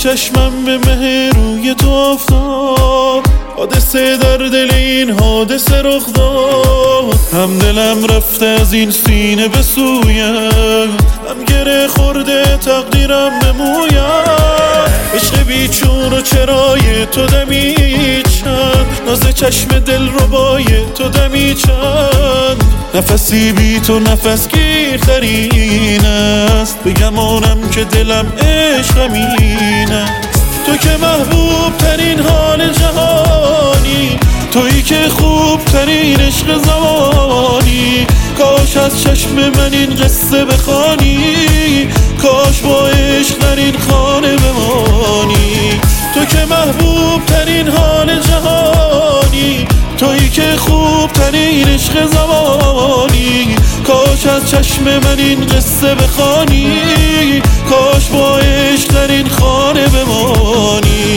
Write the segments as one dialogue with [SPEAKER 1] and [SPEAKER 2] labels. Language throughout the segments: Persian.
[SPEAKER 1] چشمم به مه روی تو افتاد، حادثه در دل این حادثه رخ داد. هم دلم رفته از این سینه به سویم، هم گره خورده تقدیرم به مویم. عشق بیچون و چرای تو دمی چند، ناز چشم دل ربای تو دمی چند. نفسی بی تو نفس گیرترین است، بگمانم که دلم عشقم این است. تو که محبوب ترین حال جهانی، تویی که خوب ترین عشق زمانی. کاش از چشم من این قصه بخوانی، کاش با عشق در این خانه بمانی. تو که محبوب ترین حال جهانی، تویی که خوب ترین عشق زمانی. کاش از چشم من این قصه بخوانی، کاش با عشق در این خانه بمانی.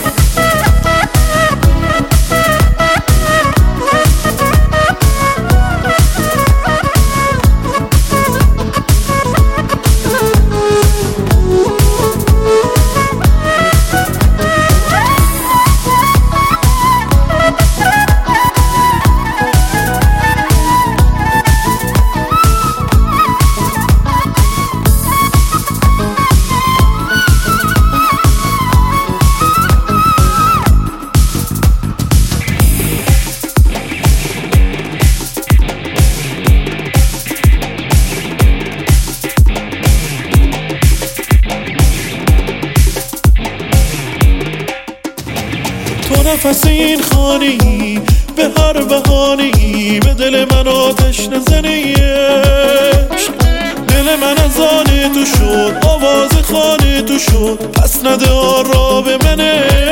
[SPEAKER 1] تو نفس این خانه‌ای، به هر بهانه‌ای به دل من آتش نزنی عشق. دل من از آن تو شد، آواز خانه تو شد، پس نده آن به من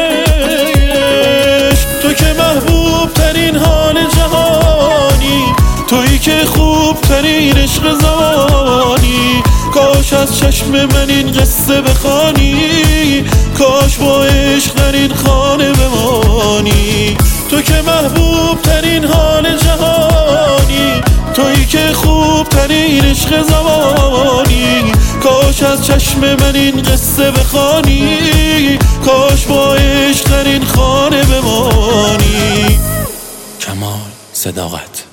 [SPEAKER 1] عشق. تو که محبوب ترین حال جهانی، تویی که خوب ترین عشق زمانی. کاش از چشم من این قصه بخوانی، کاش با عشق در این خانه بمانی. تو که محبوب ترین حال جهانی، تویی که خوب ترین عشق زمانی. کاش از چشم من این قصه بخوانی، کاش با عشق در این خانه بمانی.
[SPEAKER 2] کمال صداقت.